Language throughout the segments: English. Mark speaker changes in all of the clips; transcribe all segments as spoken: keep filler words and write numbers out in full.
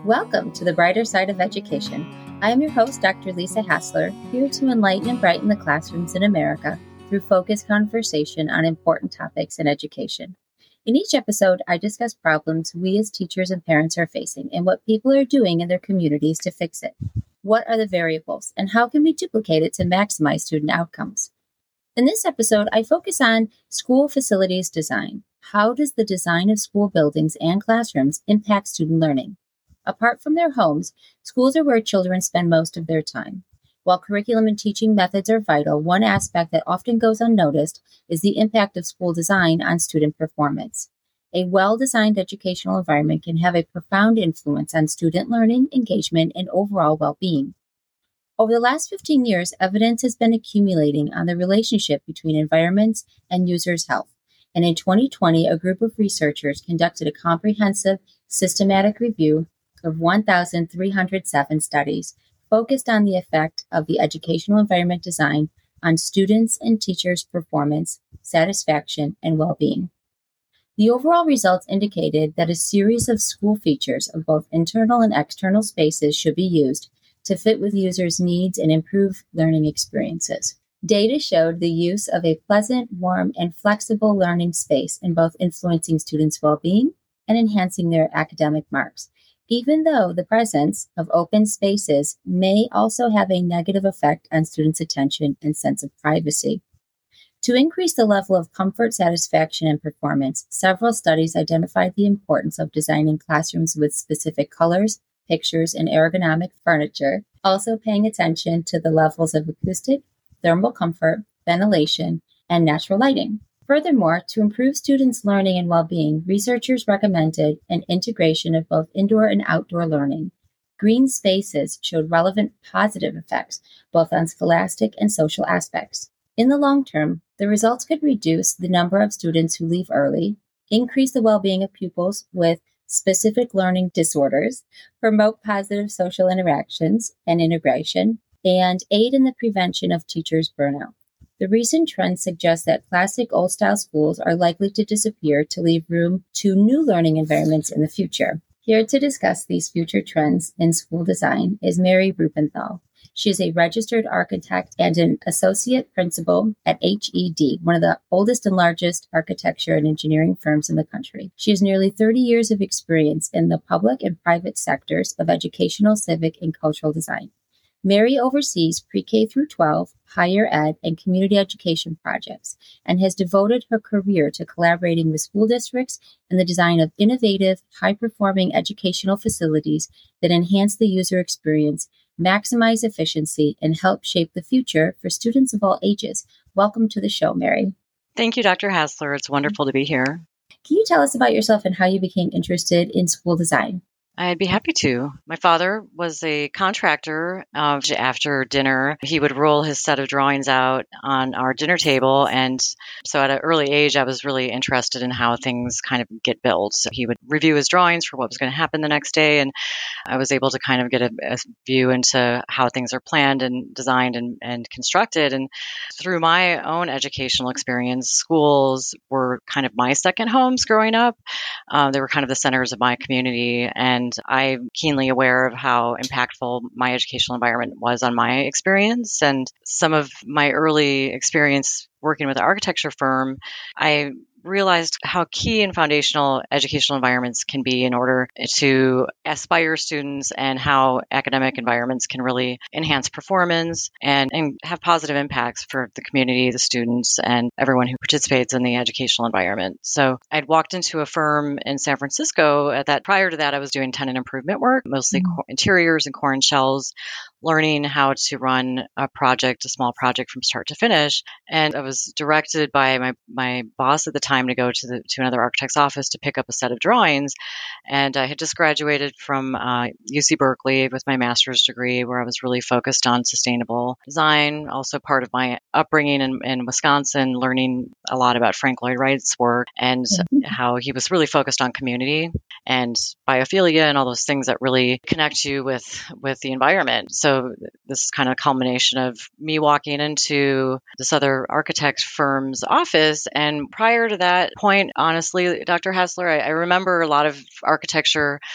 Speaker 1: Welcome to the Brighter Side of Education. I am your host, Doctor Lisa Hassler, here to enlighten and brighten the classrooms in America through focused conversation on important topics in education. In each episode, I discuss problems we as teachers and parents are facing and what people are doing in their communities to fix it. What are the variables, and how can we duplicate it to maximize student outcomes? In this episode, I focus on school facilities design. How does the design of school buildings and classrooms impact student learning? Apart from their homes, schools are where children spend most of their time. While curriculum and teaching methods are vital, one aspect that often goes unnoticed is the impact of school design on student performance. A well-designed educational environment can have a profound influence on student learning, engagement, and overall well-being. Over the last fifteen years, evidence has been accumulating on the relationship between environments and users' health. And in twenty twenty, a group of researchers conducted a comprehensive, systematic review of one thousand three hundred seven studies focused on the effect of the educational environment design on students' and teachers' performance, satisfaction, and well-being. The overall results indicated that a series of school features of both internal and external spaces should be used to fit with users' needs and improve learning experiences. Data showed the use of a pleasant, warm, and flexible learning space in both influencing students' well-being and enhancing their academic marks, even though the presence of open spaces may also have a negative effect on students' attention and sense of privacy. To increase the level of comfort, satisfaction, and performance, several studies identified the importance of designing classrooms with specific colors, pictures, and ergonomic furniture, also paying attention to the levels of acoustic, thermal comfort, ventilation, and natural lighting. Furthermore, to improve students' learning and well-being, researchers recommended an integration of both indoor and outdoor learning. Green spaces showed relevant positive effects, both on scholastic and social aspects. In the long term, the results could reduce the number of students who leave early, increase the well-being of pupils with specific learning disorders, promote positive social interactions and integration, and aid in the prevention of teachers' burnout. The recent trend suggests that classic old-style schools are likely to disappear to leave room to new learning environments in the future. Here to discuss these future trends in school design is Mary Rubenthal. She is a registered architect and an associate principal at H E D, one of the oldest and largest architecture and engineering firms in the country. She has nearly thirty years of experience in the public and private sectors of educational, civic, and cultural design. Mary oversees pre-K through twelve, higher ed, and community education projects, and has devoted her career to collaborating with school districts in the design of innovative, high-performing educational facilities that enhance the user experience, maximize efficiency, and help shape the future for students of all ages. Welcome to the show, Mary.
Speaker 2: Thank you, Doctor Hassler. It's wonderful to be here.
Speaker 1: Can you tell us about yourself and how you became interested in school design?
Speaker 2: I'd be happy to. My father was a contractor. Uh, after dinner, he would roll his set of drawings out on our dinner table. And so at an early age, I was really interested in how things kind of get built. So he would review his drawings for what was going to happen the next day. And I was able to kind of get a, a view into how things are planned and designed and, and constructed. And through my own educational experience, schools were kind of my second homes growing up. Uh, they were kind of the centers of my community. And I'm keenly aware of how impactful my educational environment was on my experience. And some of my early experience working with an architecture firm, I realized how key and foundational educational environments can be in order to aspire students and how academic environments can really enhance performance and, and have positive impacts for the community, the students, and everyone who participates in the educational environment. So I'd walked into a firm in San Francisco. At that, prior to that, I was doing tenant improvement work, mostly mm-hmm. interiors and core and shells, learning how to run a project, a small project from start to finish. And I was directed by my, my boss at the time to go to the to another architect's office to pick up a set of drawings. And I had just graduated from uh, U C Berkeley with my master's degree, where I was really focused on sustainable design. Also part of my upbringing in, in Wisconsin, learning a lot about Frank Lloyd Wright's work and mm-hmm. how he was really focused on community and biophilia and all those things that really connect you with, with the environment. So this is kind of a culmination of me walking into this other architect firm's office. And prior to that point, honestly, Doctor Hassler, I, I remember a lot of architecture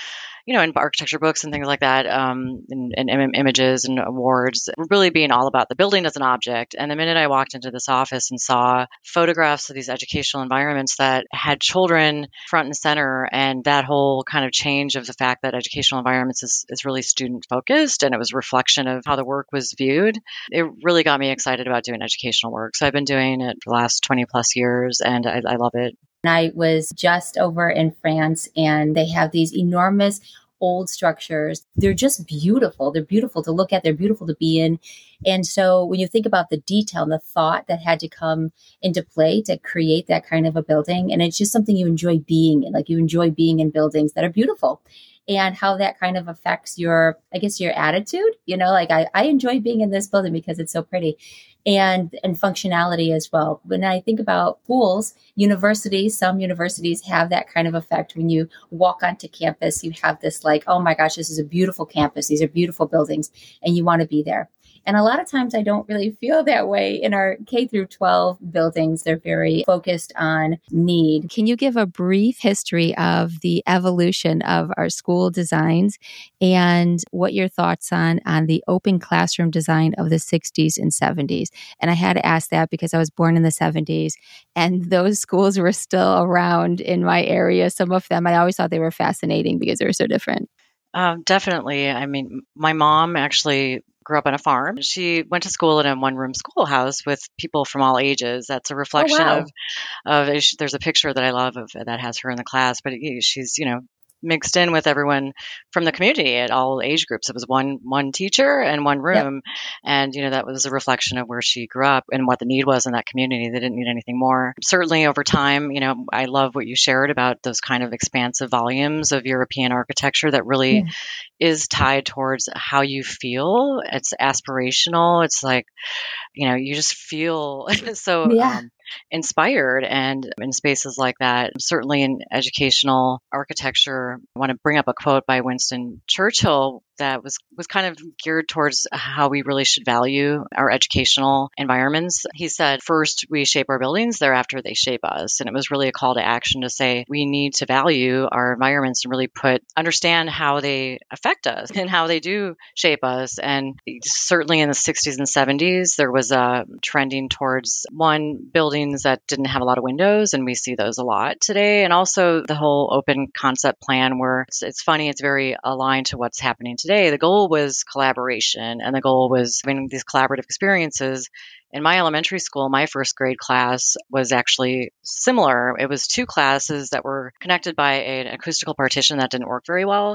Speaker 2: you know, in architecture books and things like that, um, and, and im- images and awards, really being all about the building as an object. And the minute I walked into this office and saw photographs of these educational environments that had children front and center, and that whole kind of change of the fact that educational environments is, is really student focused, and it was a reflection of how the work was viewed, it really got me excited about doing educational work. So I've been doing it for the last twenty plus years, and I, I love it.
Speaker 1: I was just over in France, and they have these enormous old structures. They're just beautiful. They're beautiful to look at. They're beautiful to be in. And so when you think about the detail and the thought that had to come into play to create that kind of a building, and it's just something you enjoy being in, like you enjoy being in buildings that are beautiful, and how that kind of affects your, I guess, your attitude, you know, like I, I enjoy being in this building because it's so pretty. And, and functionality as well. When I think about schools, universities, some universities have that kind of effect. When you walk onto campus, you have this like, oh my gosh, this is a beautiful campus. These are beautiful buildings, and you want to be there. And a lot of times I don't really feel that way in our K through twelve buildings. They're very focused on need.
Speaker 3: Can you give a brief history of the evolution of our school designs and what your thoughts on, on the open classroom design of the sixties and seventies? And I had to ask that because I was born in the seventies, and those schools were still around in my area. Some of them, I always thought they were fascinating because they were so different.
Speaker 2: Um, definitely. I mean, my mom actually grew up on a farm. She went to school in a one-room schoolhouse with people from all ages. That's a reflection
Speaker 1: Oh, wow.
Speaker 2: of, of, there's a picture that I love of that has her in the class, but she's, you know, mixed in with everyone from the community at all age groups. It was one one teacher and one room. Yep. And, you know, that was a reflection of where she grew up and what the need was in that community. They didn't need anything more. Certainly over time, you know, I love what you shared about those kind of expansive volumes of European architecture that really yeah. is tied towards how you feel. It's aspirational. It's like, you know, you just feel so
Speaker 1: yeah.
Speaker 2: um, inspired. And in spaces like that, certainly in educational architecture, I want to bring up a quote by Winston Churchill that was, was kind of geared towards how we really should value our educational environments. He said, first, we shape our buildings, thereafter they shape us. And it was really a call to action to say, we need to value our environments and really put, understand how they affect us and how they do shape us. And certainly in the sixties and seventies, there was a trending towards one, buildings that didn't have a lot of windows, and we see those a lot today. And also the whole open concept plan where it's, it's funny, it's very aligned to what's happening today. The goal was collaboration, and the goal was having these collaborative experiences. In my elementary school, my first grade class was actually similar. It was two classes that were connected by an acoustical partition that didn't work very well.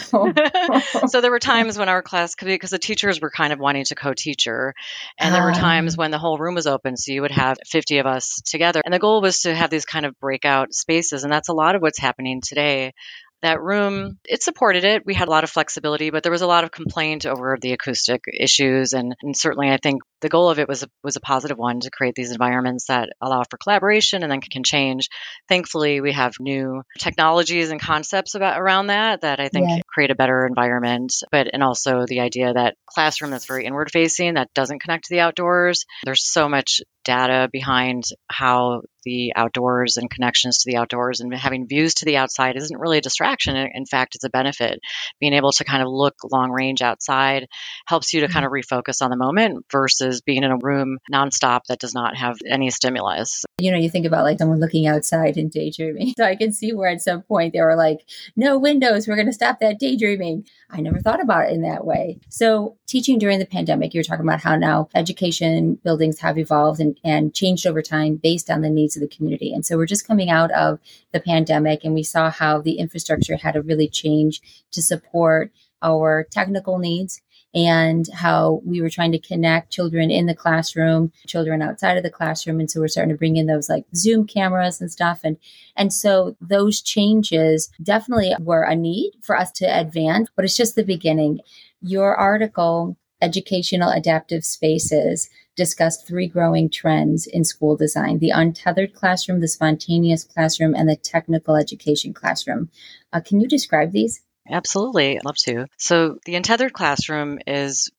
Speaker 2: So there were times when our class could be, because the teachers were kind of wanting to co-teacher, and there were times when the whole room was open, so you would have fifty of us together. And the goal was to have these kind of breakout spaces, and that's a lot of what's happening today. That room, it supported it. We had a lot of flexibility, but there was a lot of complaint over the acoustic issues. And, and certainly I think the goal of it was a, was a positive one, to create these environments that allow for collaboration and then can change. Thankfully, we have new technologies and concepts about around that, that I think yeah. create a better environment. But, and also the idea that classroom that's very inward facing, that doesn't connect to the outdoors. There's so much data behind how the outdoors and connections to the outdoors and having views to the outside isn't really a distraction. In fact, it's a benefit. Being able to kind of look long range outside helps you to kind of refocus on the moment versus being in a room nonstop that does not have any stimulus.
Speaker 1: You know, you think about like someone looking outside and daydreaming. So I can see where at some point they were like, no windows, we're going to stop that daydreaming. I never thought about it in that way. So teaching during the pandemic, you're talking about how now education buildings have evolved and, and changed over time based on the needs of the community. And so we're just coming out of the pandemic, and we saw how the infrastructure had to really change to support our technical needs, and how we were trying to connect children in the classroom, children outside of the classroom. And so we're starting to bring in those like Zoom cameras and stuff. And, and so those changes definitely were a need for us to advance, but it's just the beginning. Your article, Educational Adaptive Spaces, discussed three growing trends in school design: the untethered classroom, the spontaneous classroom, and the technical education classroom. Uh, can you describe these?
Speaker 2: Absolutely. I'd love to. So the untethered classroom is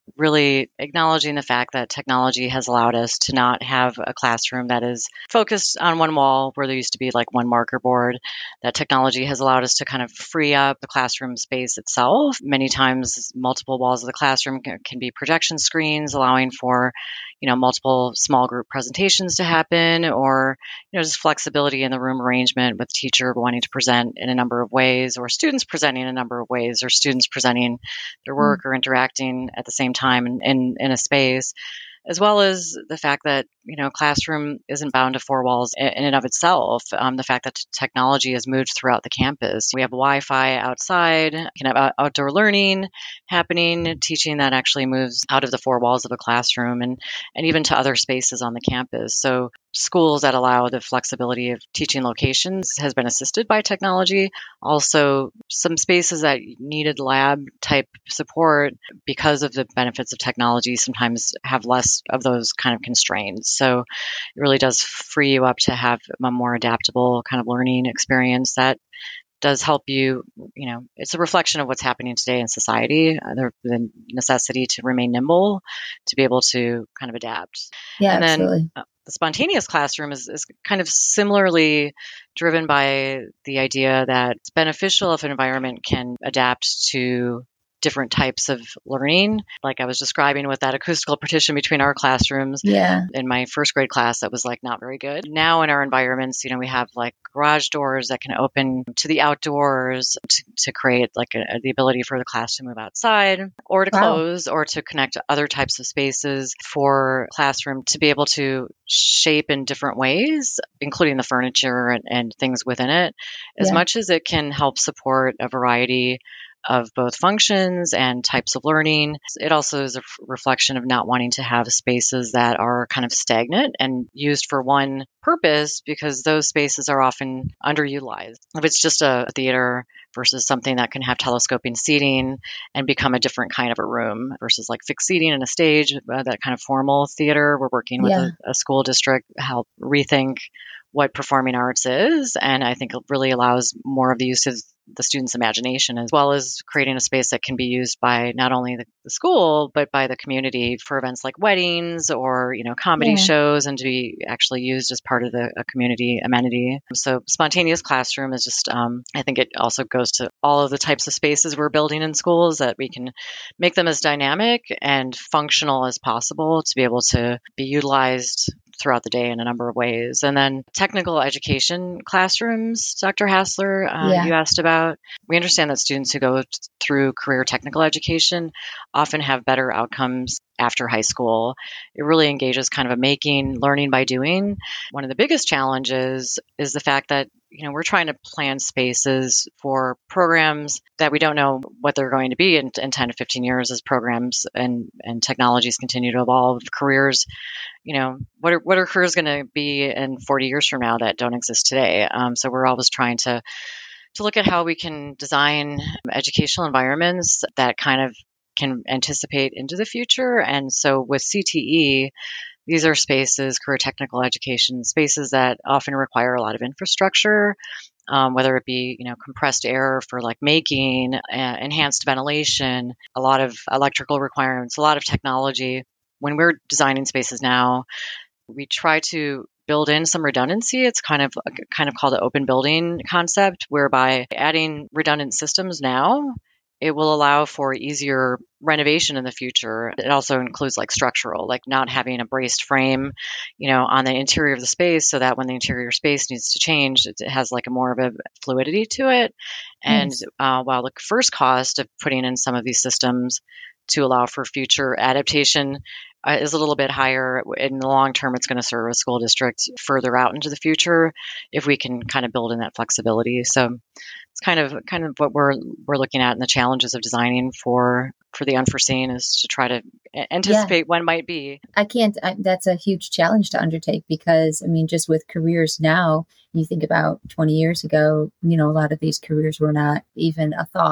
Speaker 2: really acknowledging the fact that technology has allowed us to not have a classroom that is focused on one wall where there used to be like one marker board. That technology has allowed us to kind of free up the classroom space itself. Many times, multiple walls of the classroom can, can be projection screens, allowing for, you know, multiple small group presentations to happen, or, you know, just flexibility in the room arrangement with teacher wanting to present in a number of ways, or students presenting in a number of ways, or students presenting their work mm. or interacting at the same time in, in, in a space, as well as the fact that, you know, classroom isn't bound to four walls in and of itself. Um, the fact that t- technology has moved throughout the campus. We have Wi-Fi outside, you can have out- outdoor learning happening, teaching that actually moves out of the four walls of a classroom and, and even to other spaces on the campus. So schools that allow the flexibility of teaching locations has been assisted by technology. Also, some spaces that needed lab type support because of the benefits of technology sometimes have less of those kind of constraints. So it really does free you up to have a more adaptable kind of learning experience that does help you, you know, it's a reflection of what's happening today in society, uh, the, the necessity to remain nimble, to be able to kind of adapt.
Speaker 1: Yeah,
Speaker 2: and
Speaker 1: absolutely.
Speaker 2: then uh, the spontaneous classroom is, is kind of similarly driven by the idea that it's beneficial if an environment can adapt to different types of learning. Like I was describing with that acoustical partition between our classrooms.
Speaker 1: Yeah.
Speaker 2: In my first grade class, that was like not very good. Now in our environments, you know, we have like garage doors that can open to the outdoors to, to create like a, the ability for the class to move outside or to
Speaker 1: Wow.
Speaker 2: close or to connect to other types of spaces for classroom to be able to shape in different ways, including the furniture and, and things within it, as
Speaker 1: Yeah.
Speaker 2: much as it can help support a variety of both functions and types of learning. It also is a f- reflection of not wanting to have spaces that are kind of stagnant and used for one purpose, because those spaces are often underutilized. If it's just a theater versus something that can have telescoping seating and become a different kind of a room versus like fixed seating and a stage, uh, that kind of formal theater, we're working with
Speaker 1: Yeah.
Speaker 2: a, a school district to help rethink what performing arts is. And I think it really allows more of the use of the students' imagination, as well as creating a space that can be used by not only the, the school, but by the community for events like weddings or, you know, comedy
Speaker 1: Yeah.
Speaker 2: shows, and to be actually used as part of the a community amenity. So spontaneous classroom is just, um, I think it also goes to all of the types of spaces we're building in schools, that we can make them as dynamic and functional as possible to be able to be utilized throughout the day in a number of ways. And then technical education classrooms, Doctor Hassler, uh,
Speaker 1: Yeah.
Speaker 2: you asked about. We understand that students who go through career technical education often have better outcomes after high school. It really engages kind of a making, learning by doing. One of the biggest challenges is the fact that, you know, we're trying to plan spaces for programs that we don't know what they're going to be in, in ten to fifteen years as programs and, and technologies continue to evolve. Careers, you know, what are, what are careers going to be in forty years from now that don't exist today? Um, so we're always trying to, to look at how we can design educational environments that kind of can anticipate into the future. And so with C T E, these are spaces, career technical education spaces, that often require a lot of infrastructure, um, whether it be, you know, compressed air for like making, uh, enhanced ventilation, a lot of electrical requirements, a lot of technology. When we're designing spaces now, we try to build in some redundancy. It's kind of kind of called the open building concept, whereby adding redundant systems now, it will allow for easier renovation in the future. It also includes like structural, like not having a braced frame, you know, on the interior of the space, so that when the interior space needs to change, it has like a more of a fluidity to it. And
Speaker 1: Nice.
Speaker 2: uh, while the first cost of putting in some of these systems to allow for future adaptation uh, is a little bit higher, in the long term, it's going to serve a school district further out into the future if we can kind of build in that flexibility. So it's kind of kind of what we're we're looking at, and the challenges of designing for for the unforeseen is to try to anticipate
Speaker 1: Yeah.
Speaker 2: when might be.
Speaker 1: I can't, I, that's a huge challenge to undertake, because, I mean, just with careers now, you think about twenty years ago, you know, a lot of these careers were not even a thought.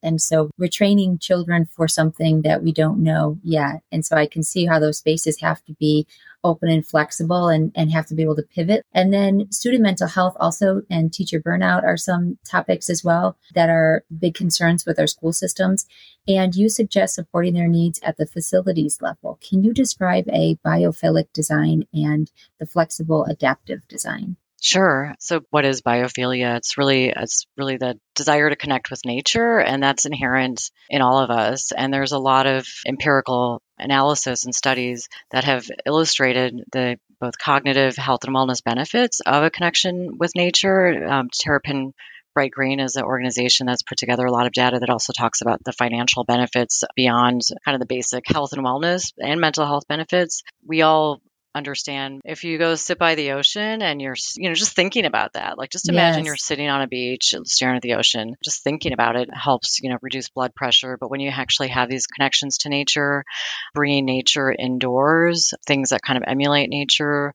Speaker 1: And so we're training children for something that we don't know yet. And so I can see how those spaces have to be open and flexible and, and have to be able to pivot. And then student mental health also and teacher burnout are some topics as well that are big concerns with our school systems. And you suggest supporting their needs at the facilities level. Can you describe a biophilic design and the flexible adaptive design?
Speaker 2: Sure. So what is biophilia? It's really it's really the desire to connect with nature, and that's inherent in all of us. And there's a lot of empirical analysis and studies that have illustrated the both cognitive health and wellness benefits of a connection with nature. Um, Terrapin Bright Green is an organization that's put together a lot of data that also talks about the financial benefits beyond kind of the basic health and wellness and mental health benefits. We all understand if you go sit by the ocean and you're, you know, just thinking about that, like just imagine
Speaker 1: Yes.
Speaker 2: you're sitting on a beach staring at the ocean, just thinking about it helps, you know, reduce blood pressure. But when you actually have these connections to nature, bringing nature indoors, things that kind of emulate nature,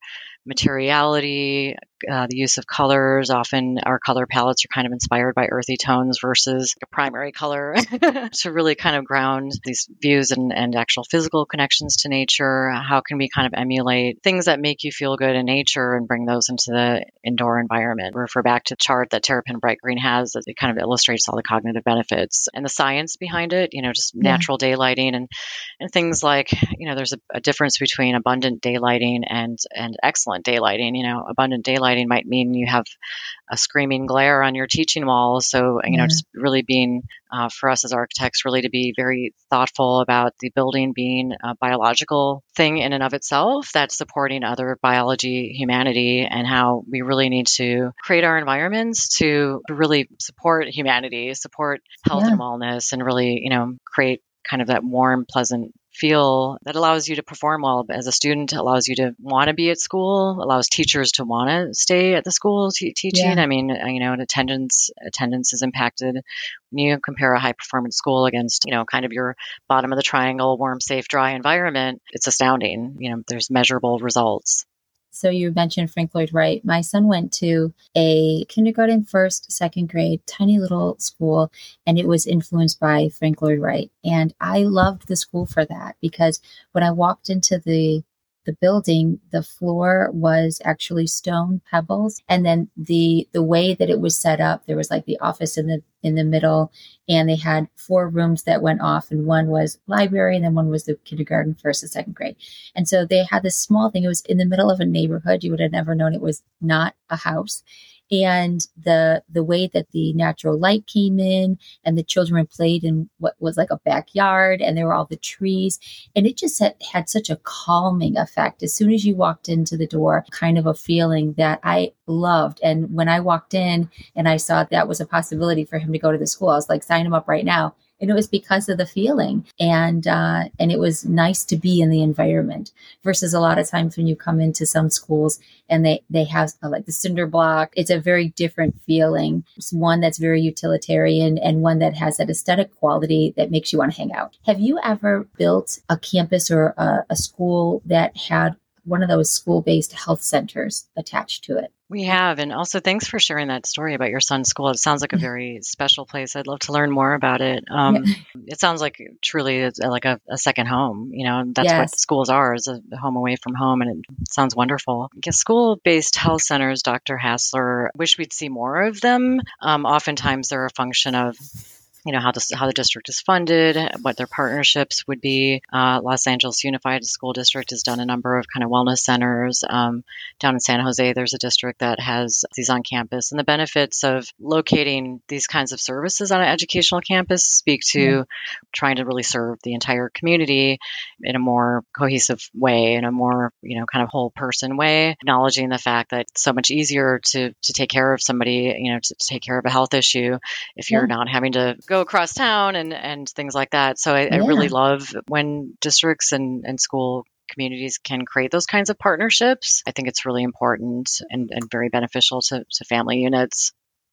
Speaker 2: materiality, uh, the use of colors. Often our color palettes are kind of inspired by earthy tones versus a primary color to really kind of ground these views and, and actual physical connections to nature. How can we kind of emulate things that make you feel good in nature and bring those into the indoor environment? Refer back to the chart that Terrapin Bright Green has that it kind of illustrates all the cognitive benefits and the science behind it, you know, just
Speaker 1: Yeah.
Speaker 2: natural daylighting and, and things like, you know, there's a, a difference between abundant daylighting and, and excellent daylighting. You know, abundant daylighting might mean you have a screaming glare on your teaching wall. So, you know,
Speaker 1: Yeah.
Speaker 2: just really being, uh, for us as architects, really to be very thoughtful about the building being a biological thing in and of itself that's supporting other biology, humanity, and how we really need to create our environments to really support humanity, support health
Speaker 1: Yeah.
Speaker 2: and wellness, and really, you know, create kind of that warm, pleasant feel that allows you to perform well as a student, allows you to want to be at school, allows teachers to want to stay at the school t- teaching.
Speaker 1: Yeah.
Speaker 2: I mean, uh, you know, and attendance attendance is impacted when you compare a high performance school against, you know, kind of your bottom of the triangle, warm, safe, dry environment. It's astounding. You know, there's measurable results.
Speaker 1: So you mentioned Frank Lloyd Wright. My son went to a kindergarten, first, second grade, tiny little school, and it was influenced by Frank Lloyd Wright. And I loved the school for that because when I walked into the the building, the floor was actually stone pebbles. And then the the way that it was set up, there was like the office in the in the middle, and they had four rooms that went off, and one was library, and then one was the kindergarten, first and second grade. And so they had this small thing. It was in the middle of a neighborhood. You would have never known it was not a house. And the the way that the natural light came in and the children played in what was like a backyard, and there were all the trees, and it just had, had such a calming effect. As soon as you walked into the door, kind of a feeling that I loved. And when I walked in and I saw that was a possibility for him to go to the school, I was like, sign him up right now. And it was because of the feeling, and uh, and it was nice to be in the environment. Versus a lot of times when you come into some schools and they they have uh, like the cinder block, it's a very different feeling. It's one that's very utilitarian and one that has that aesthetic quality that makes you want to hang out. Have you ever built a campus or a, a school that had one of those school-based health centers attached to it?
Speaker 2: We have. And also, thanks for sharing that story about your son's school. It sounds like a very special place. I'd love to learn more about it. Um,
Speaker 1: Yeah.
Speaker 2: it sounds like truly it's like a, a second home. You know, that's what
Speaker 1: Yes.
Speaker 2: schools are, is a home away from home. And it sounds wonderful. I guess school-based health centers, Doctor Hassler, wish we'd see more of them. Um, oftentimes, they're a function of you know, how the, how the district is funded, what their partnerships would be. Uh, Los Angeles Unified School District has done a number of kind of wellness centers. Um, down in San Jose, there's a district that has these on campus. And the benefits of locating these kinds of services on an educational campus speak to
Speaker 1: Yeah.
Speaker 2: trying to really serve the entire community in a more cohesive way, in a more, you know, kind of whole person way, acknowledging the fact that it's so much easier to, to take care of somebody, you know, to, to take care of a health issue if you're
Speaker 1: Yeah.
Speaker 2: not having to go across town and, and things like that. So I, I
Speaker 1: Yeah.
Speaker 2: really love when districts and, and school communities can create those kinds of partnerships. I think it's really important and, and very beneficial to, to family units.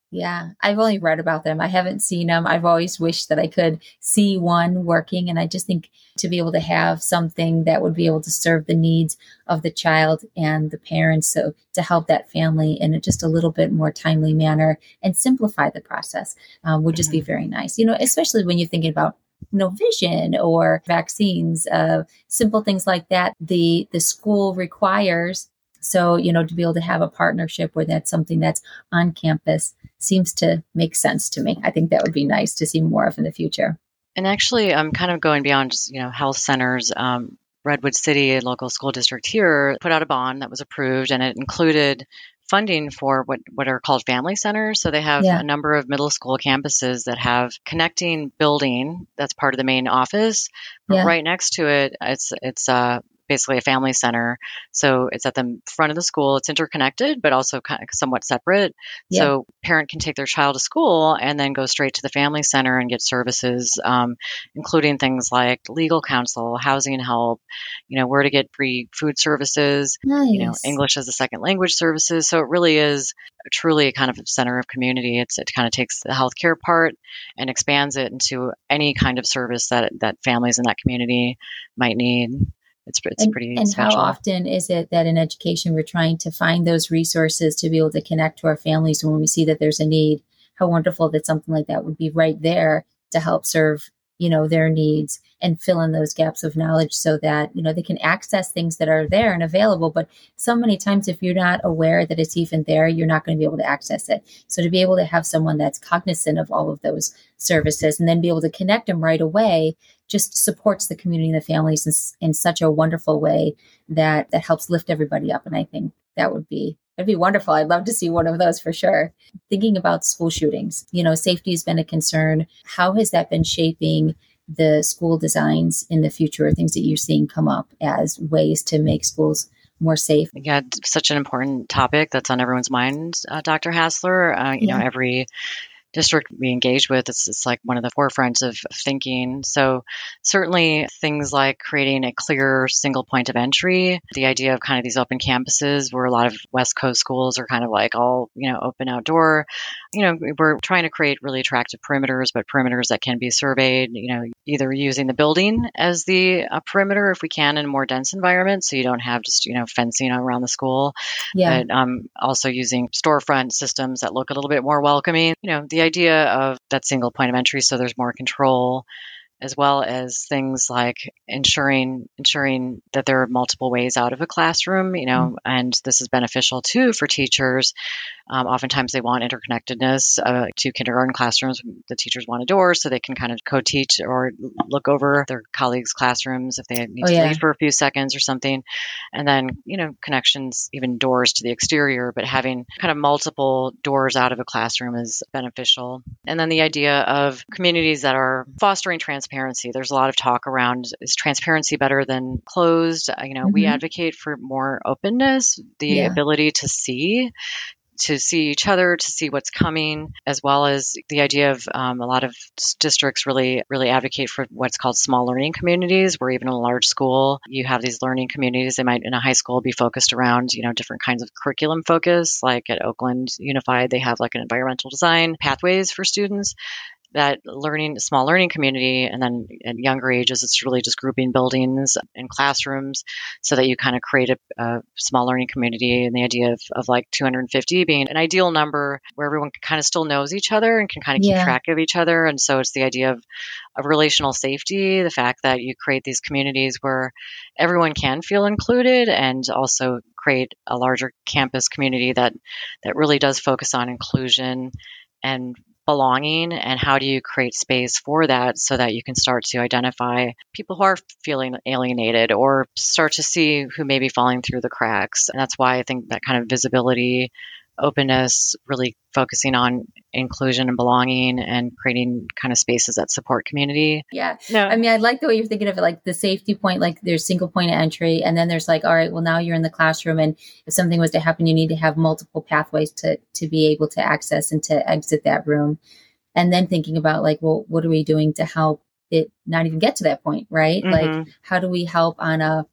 Speaker 1: Yeah, I've only read about them. I haven't seen them. I've always wished that I could see one working. And I just think to be able to have something that would be able to serve the needs of the child and the parents, so to help that family in a, just a little bit more timely manner and simplify the process um, would just be
Speaker 2: Mhm.
Speaker 1: very nice. You know, especially when you're thinking about you know, vision or vaccines, uh, simple things like that. The the school requires. So, you know, to be able to have a partnership where that's something that's on campus seems to make sense to me. I think that would be nice to see more of in the future.
Speaker 2: And actually, I'm kind of going beyond just, you know, health centers. Um, Redwood City, a local school district here, put out a bond that was approved, and it included funding for what, what are called family centers. So they have
Speaker 1: Yeah,
Speaker 2: a number of middle school campuses that have connecting building that's part of the main office, but
Speaker 1: yeah,
Speaker 2: right next to it, it's it's uh, basically a family center. So it's at the front of the school. It's interconnected, but also kind of somewhat separate.
Speaker 1: yeah.
Speaker 2: So parent can take their child to school and then go straight to the family center and get services, um, including things like legal counsel, housing help, you know, where to get free food services, you know,
Speaker 1: Nice.
Speaker 2: English as a second language services. So it really is truly kind of a center of community. It's, it kind of takes the healthcare part and expands it into any kind of service that, that families in that community might need. It's, it's
Speaker 1: And
Speaker 2: pretty
Speaker 1: and how
Speaker 2: special.
Speaker 1: often is it that in education we're trying to find those resources to be able to connect to our families when we see that there's a need? How wonderful that something like that would be right there to help serve, you know, their needs and fill in those gaps of knowledge so that, you know, they can access things that are there and available. But so many times if you're not aware that it's even there, you're not going to be able to access it. So to be able to have someone that's cognizant of all of those services and then be able to connect them right away just supports the community and the families in, in such a wonderful way that that helps lift everybody up. And I think that would be that'd be wonderful. I'd love to see one of those for sure. Thinking about school shootings, you know, safety has been a concern. How has that been shaping the school designs in the future, things that you're seeing come up as ways to make schools more safe?
Speaker 2: Yeah, such an important topic that's on everyone's mind, uh, Doctor Hassler. Uh, you
Speaker 1: Yeah.
Speaker 2: know, every district we engage with, it's, it's like one of the forefronts of thinking. So certainly things like creating a clear single point of entry, the idea of kind of these open campuses where a lot of West Coast schools are kind of like all, you know, open outdoor. You know, we're trying to create really attractive perimeters, but perimeters that can be surveyed, you know, either using the building as the uh, perimeter if we can in a more dense environment. So you don't have just, you know, fencing around the school,
Speaker 1: Yeah.
Speaker 2: but um, also using storefront systems that look a little bit more welcoming. You know, the idea of that single point of entry so there's more control, as well as things like ensuring ensuring that there are multiple ways out of a classroom, you know,
Speaker 1: Mm.
Speaker 2: and this is beneficial too for teachers. Um, oftentimes they want interconnectedness uh, to kindergarten classrooms. The teachers want a door so they can kind of co-teach or look over their colleagues' classrooms if they need
Speaker 1: Oh,
Speaker 2: to
Speaker 1: yeah.
Speaker 2: leave for a few seconds or something. And then, you know, connections, even doors to the exterior, but having kind of multiple doors out of a classroom is beneficial. And then the idea of communities that are fostering transparency. There's a lot of talk around, is transparency better than closed? Uh, You know, we
Speaker 1: Hmm.
Speaker 2: advocate for more openness, the
Speaker 1: Yeah.
Speaker 2: ability to see to see each other, to see what's coming, as well as the idea of um, a lot of districts really, really advocate for what's called small learning communities, where even in a large school, you have these learning communities. They might in a high school be focused around, you know, different kinds of curriculum focus. Like at Oakland Unified, they have like an environmental design pathways for students. That learning, small learning community, and then at younger ages, it's really just grouping buildings and classrooms so that you kind of create a, a small learning community. And the idea of, of like two hundred fifty being an ideal number where everyone kind of still knows each other and can kind of keep
Speaker 1: Yeah.
Speaker 2: track of each other. And so it's the idea of, of relational safety, the fact that you create these communities where everyone can feel included, and also create a larger campus community that, that really does focus on inclusion and belonging. And how do you create space for that so that you can start to identify people who are feeling alienated or start to see who may be falling through the cracks. And that's why I think that kind of visibility, openness, really focusing on inclusion and belonging and creating kind of spaces that support community.
Speaker 1: Yeah.
Speaker 2: No.
Speaker 1: I mean, I like the way you're thinking of it, like the safety point, like there's single point of entry. And then there's like, all right, well, now you're in the classroom. And if something was to happen, you need to have multiple pathways to, to be able to access and to exit that room. And then thinking about like, well, what are we doing to help it not even get to that point, right?
Speaker 2: Mhm.
Speaker 1: Like, how do we help on a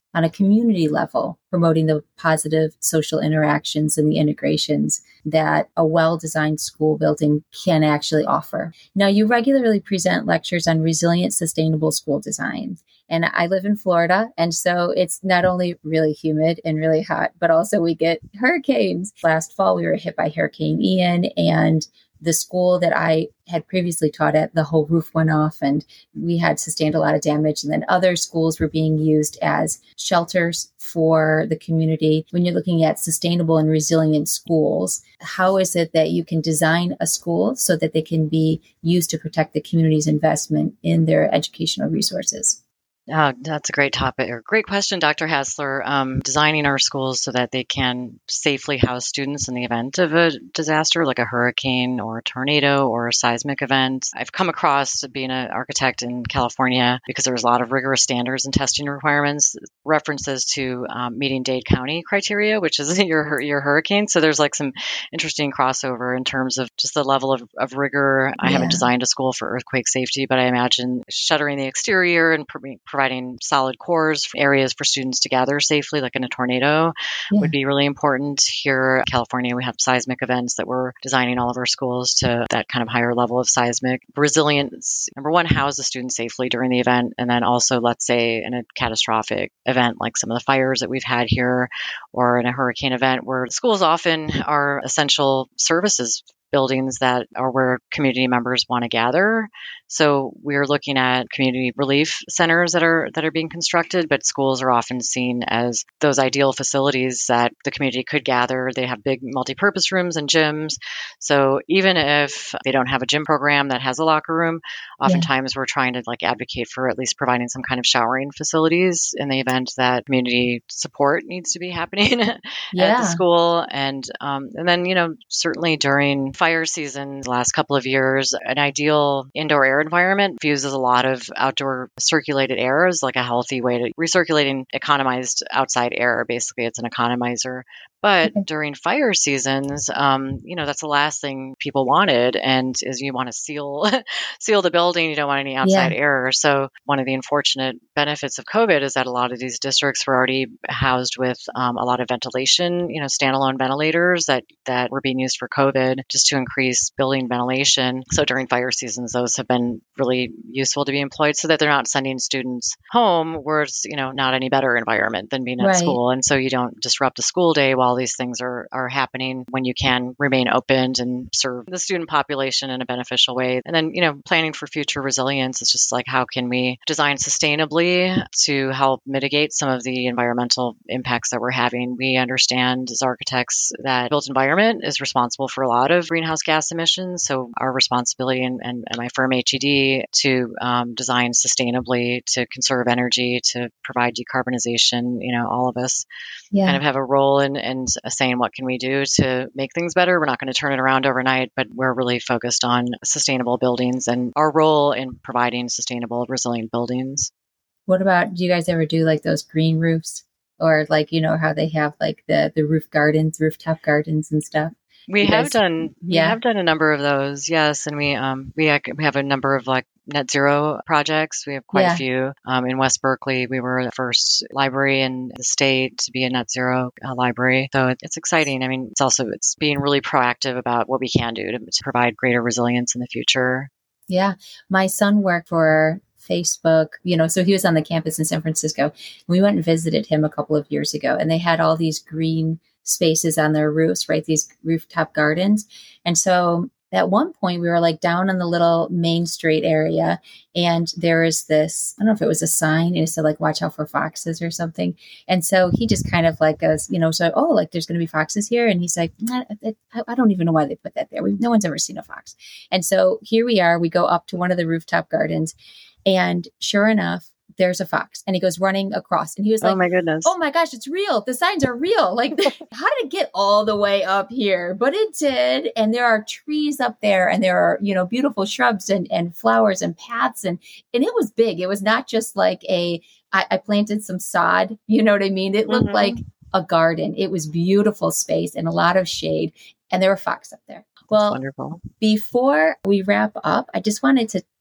Speaker 1: on a community level, promoting the positive social interactions and the integrations that a well-designed school building can actually offer. Now, you regularly present lectures on resilient, sustainable school designs. And I live in Florida, and so it's not only really humid and really hot, but also we get hurricanes. Last fall, we were hit by Hurricane Ian, and the school that I had previously taught at, the whole roof went off and we had sustained a lot of damage. And then other schools were being used as shelters for the community. When you're looking at sustainable and resilient schools, how is it that you can design a school so that they can be used to protect the community's investment in their educational resources?
Speaker 2: Uh, that's a great topic, or great question, Doctor Hassler. Um, designing our schools so that they can safely house students in the event of a disaster, like a hurricane or a tornado or a seismic event. I've come across being an architect in California because there's a lot of rigorous standards and testing requirements, references to um, meeting Dade County criteria, which is your your hurricane. So there's like some interesting crossover in terms of just the level of, of rigor. I yeah. haven't designed a school for earthquake safety, but I imagine shuttering the exterior and providing providing solid cores, areas for students to gather safely, like in a tornado, yeah. would be really important. Here in California, we have seismic events that we're designing all of our schools to that kind of higher level of seismic resilience. Number one, house the students safely during the event. And then also, let's say in a catastrophic event, like some of the fires that we've had here, or in a hurricane event where schools often are essential services buildings that are where community members want to gather. So we're looking at community relief centers that are that are being constructed, but schools are often seen as those ideal facilities that the community could gather. They have big multi-purpose rooms and gyms. So even if they don't have a gym program that has a locker room, oftentimes yeah. we're trying to like advocate for at least providing some kind of showering facilities in the event that community support needs to be happening yeah. at the school. And um, and then, you know, certainly during fire season, the last couple of years, an ideal indoor air environment fuses a lot of outdoor circulated air as like a healthy way to recirculating economized outside air. Basically, it's an economizer. But okay. during fire seasons, um, you know, that's the last thing people wanted, and is you want to seal seal the building. You don't want any outside yeah. air. So one of the unfortunate benefits of COVID is that a lot of these districts were already housed with um, a lot of ventilation, you know, standalone ventilators that that were being used for COVID just to increase building ventilation. So during fire seasons, those have been really useful to be employed so that they're not sending students home where it's, you know, not any better environment than being at right. school. And so you don't disrupt the school day while these things are, are happening, when you can remain opened and serve the student population in a beneficial way. And then, you know, planning for future resilience is just like, how can we design sustainably to help mitigate some of the environmental impacts that we're having? We understand as architects that built environment is responsible for a lot of greenhouse gas emissions. So our responsibility and, and, and my firm H E D to um, design sustainably, to conserve energy, to provide decarbonization, you know, all of us yeah. kind of have a role in, in saying, what can we do to make things better? We're not going to turn it around overnight, but we're really focused on sustainable buildings and our role in providing sustainable, resilient buildings.
Speaker 1: What about, do you guys ever do like those green roofs, or like, you know, how they have like the, the roof gardens, rooftop gardens and stuff?
Speaker 2: We have guys, done, yeah. we have done a number of those. Yes. And we, um, we, we have a number of like net zero projects. We have quite yeah. a few. Um, in West Berkeley, we were the first library in the state to be a net zero uh, library. So it, it's exciting. I mean, it's also, it's being really proactive about what we can do to, to provide greater resilience in the future.
Speaker 1: Yeah. My son worked for Facebook, you know, so he was on the campus in San Francisco. We went and visited him a couple of years ago, and they had all these green spaces on their roofs, right? These rooftop gardens. And so at one point we were like down in the little Main Street area, and there was this, I don't know if it was a sign, and it said like, watch out for foxes or something. And so he just kind of like goes, you know, so, oh, like there's going to be foxes here. And he's like, I, I don't even know why they put that there. We've, no one's ever seen a fox. And so here we are, we go up to one of the rooftop gardens, and sure enough, there's a fox, and he goes running across, and he was like,
Speaker 2: oh my goodness.
Speaker 1: Oh my gosh, it's real. The signs are real. Like, how did it get all the way up here? But it did. And there are trees up there, and there are, you know, beautiful shrubs and, and flowers and paths. And, and it was big. It was not just like a, I, I planted some sod, you know what I mean? It looked mm-hmm. like a garden. It was beautiful space and a lot of shade. And there were fox up there. Well,
Speaker 2: wonderful.
Speaker 1: Before we wrap up, I just wanted to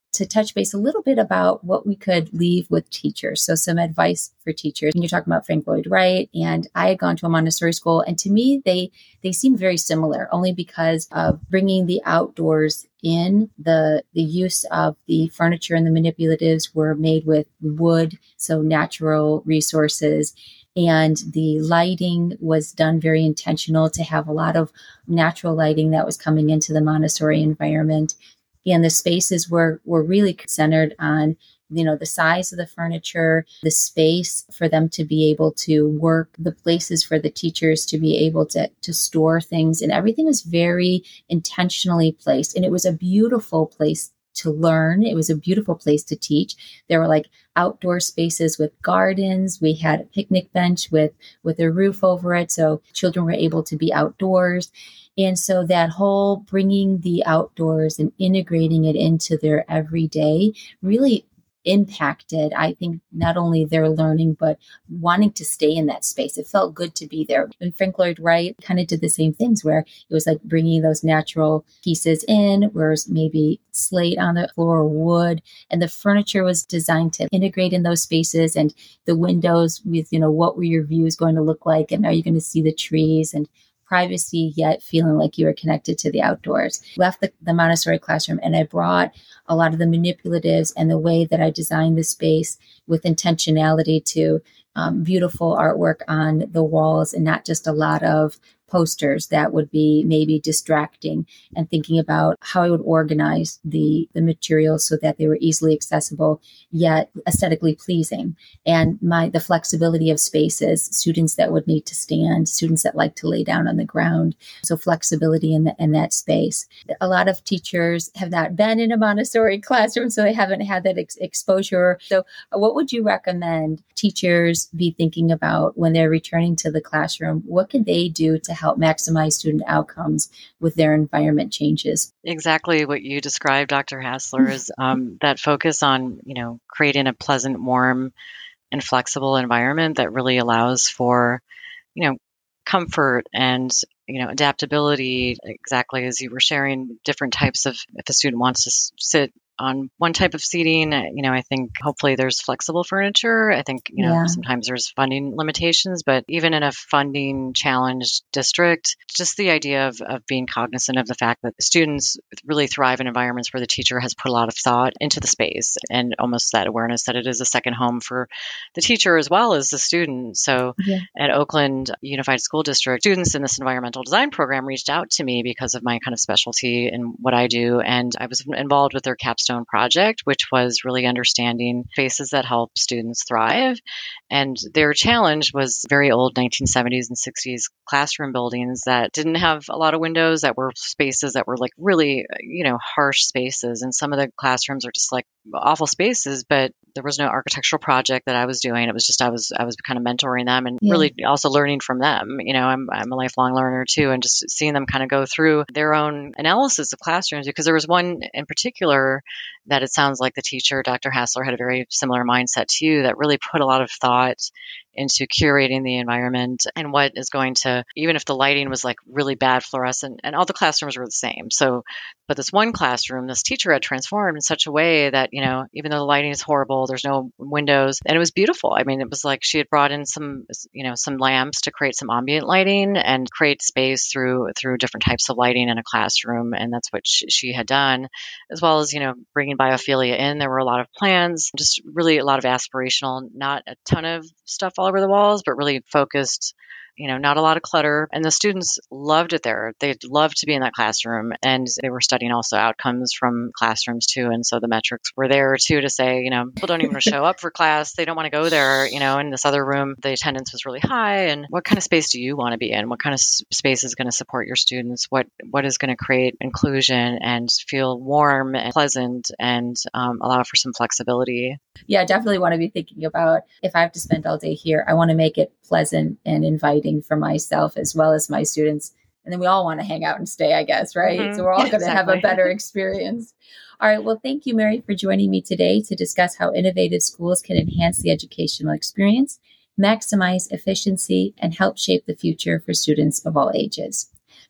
Speaker 1: to touch base a little bit about what we could leave with teachers. So some advice for teachers. And you're talking about Frank Lloyd Wright, and I had gone to a Montessori school, and to me, they they seem very similar, only because of bringing the outdoors in. The the use of the furniture and the manipulatives were made with wood, so natural resources. And the lighting was done very intentional to have a lot of natural lighting that was coming into the Montessori environment. And the spaces were, were really centered on, you know, the size of the furniture, the space for them to be able to work, the places for the teachers to be able to, to store things. And everything was very intentionally placed. And it was a beautiful place to learn. It was a beautiful place to teach. There were like outdoor spaces with gardens. We had a picnic bench with, with a roof over it. So children were able to be outdoors. And so that whole bringing the outdoors and integrating it into their everyday really impacted, I think, not only their learning, but wanting to stay in that space. It felt good to be there. And Frank Lloyd Wright kind of did the same things, where it was like bringing those natural pieces in, whereas maybe slate on the floor or wood, and the furniture was designed to integrate in those spaces, and the windows with, you know, what were your views going to look like, and are you going to see the trees, and privacy, yet feeling like you were connected to the outdoors. Left the, the Montessori classroom, and I brought a lot of the manipulatives and the way that I designed the space with intentionality to um, beautiful artwork on the walls, and not just a lot of posters that would be maybe distracting, and thinking about how I would organize the, the materials so that they were easily accessible, yet aesthetically pleasing. And my the flexibility of spaces, students that would need to stand, students that like to lay down on the ground. So flexibility in, the, in that space. A lot of teachers have not been in a Montessori classroom, so they haven't had that ex- exposure. So what would you recommend teachers be thinking about when they're returning to the classroom? What can they do to help maximize student outcomes with their environment changes?
Speaker 2: Exactly what you described, Doctor Hassler, is um, that focus on, you know, creating a pleasant, warm, and flexible environment that really allows for, you know, comfort and, you know, adaptability, exactly as you were sharing, different types of, if a student wants to s- sit on one type of seating, you know, I think hopefully there's flexible furniture. I think, you know,
Speaker 1: Yeah.
Speaker 2: sometimes there's funding limitations, but even in a funding challenged district, just the idea of, of being cognizant of the fact that students really thrive in environments where the teacher has put a lot of thought into the space, and almost that awareness that it is a second home for the teacher as well as the student. So
Speaker 1: Yeah.
Speaker 2: at Oakland Unified School District, students in this environmental design program reached out to me because of my kind of specialty in what I do. And I was involved with their capstone project, which was really understanding spaces that help students thrive. And their challenge was very old nineteen seventies and sixties classroom buildings that didn't have a lot of windows, that were spaces that were like really, you know, harsh spaces. And some of the classrooms are just like awful spaces, but there was no architectural project that I was doing. It was just, I was, I was kind of mentoring them and
Speaker 1: Yeah.
Speaker 2: really also learning from them. You know, I'm, I'm a lifelong learner too, and just seeing them kind of go through their own analysis of classrooms, because there was one in particular that it sounds like the teacher, Doctor Hassler, had a very similar mindset to you, that really put a lot of thought into curating the environment and what is going to, even if the lighting was like really bad fluorescent, and all the classrooms were the same. So, but this one classroom, this teacher had transformed in such a way that, you know, even though the lighting is horrible, there's no windows, and it was beautiful. I mean, it was like she had brought in some, you know, some lamps to create some ambient lighting and create space through, through different types of lighting in a classroom. And that's what she, she had done, as well as, you know, bringing biophilia in. There were a lot of plans, just really a lot of aspirational, not a ton of stuff all over the walls, but really focused, you know, not a lot of clutter. And the students loved it there. They loved to be in that classroom, and they were studying also outcomes from classrooms too. And so the metrics were there too to say, you know, people don't even want to show up for class. They don't want to go there. You know, in this other room, the attendance was really high. And what kind of space do you want to be in? What kind of s- space is going to support your students? What, what is going to create inclusion and feel warm and pleasant and um, allow for some flexibility?
Speaker 1: Yeah, I definitely want to be thinking about, if I have to spend all day here, I want to make it pleasant and inviting for myself as well as my students. And then we all want to hang out and stay, I guess, right?
Speaker 2: Mm-hmm.
Speaker 1: So we're all
Speaker 2: Yeah,
Speaker 1: going to have a
Speaker 2: exactly.
Speaker 1: better experience. All right. Well, thank you, Mary, for joining me today to discuss how innovative schools can enhance the educational experience, maximize efficiency, and help shape the future for students of all ages.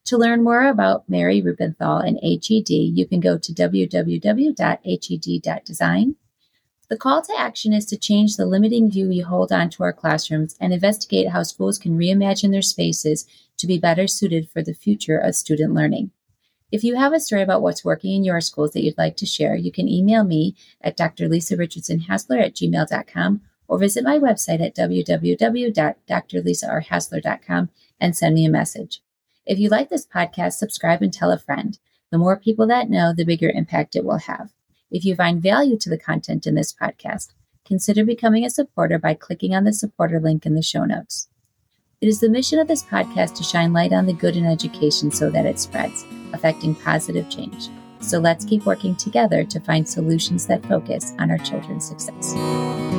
Speaker 1: To learn more about Mary Rubenthal and H E D, you can go to w w w dot h e d dot design. The call to action is to change the limiting view we hold on to our classrooms and investigate how schools can reimagine their spaces to be better suited for the future of student learning. If you have a story about what's working in your schools that you'd like to share, you can email me at d r lisa richardson hassler at gmail dot com or visit my website at w w w dot d r lisa r hassler dot com and send me a message. If you like this podcast, subscribe and tell a friend. The more people that know, the bigger impact it will have. If you find value to the content in this podcast, consider becoming a supporter by clicking on the supporter link in the show notes. It is the mission of this podcast to shine light on the good in education so that it spreads, affecting positive change. So let's keep working together to find solutions that focus on our children's success.